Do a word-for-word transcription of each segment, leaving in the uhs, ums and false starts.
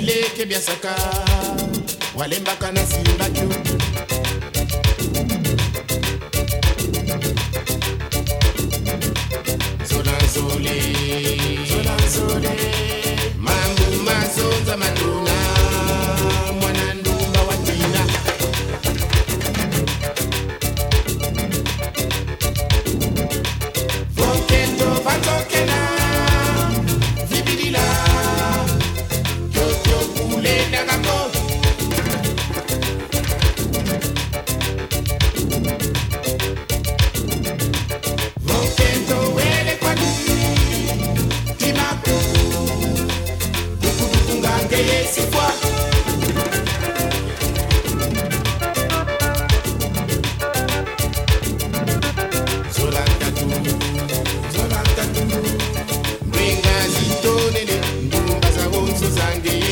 ke biasaka walembaka na simba kyo Zolanzole Zolanzole Mambu mazonza maduna Mwana ndumba watina Vokendo vatokena Vibidila Kyokyo kule dagako Vokendo wele kwa Timaku Kukudukunga ngeye sifwa Zolantatu Zolantatu Mwenga zito nene Ndumba za wonso zangeye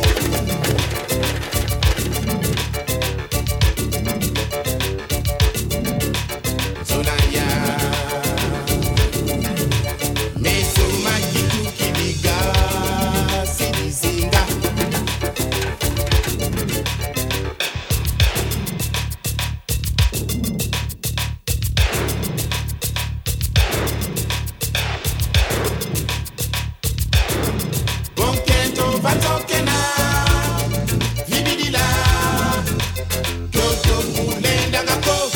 Zolaya Meso makitu kibiga Sidizinga Bonkento vatokena Vibidila Kyoto kulenda gako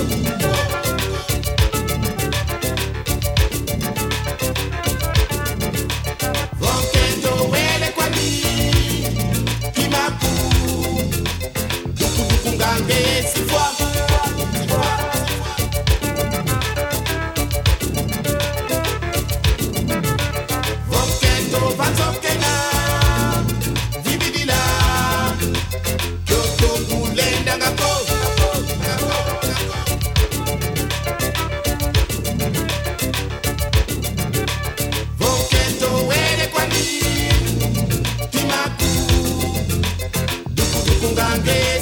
Bonkento wele kwa mi Kimaku Dukudukunga ngeye sifwa Bonkento vatokena Vibidila Kyoto kulenda gako Bonkento wele kwa mi Kimaku Dukudukunga ngeye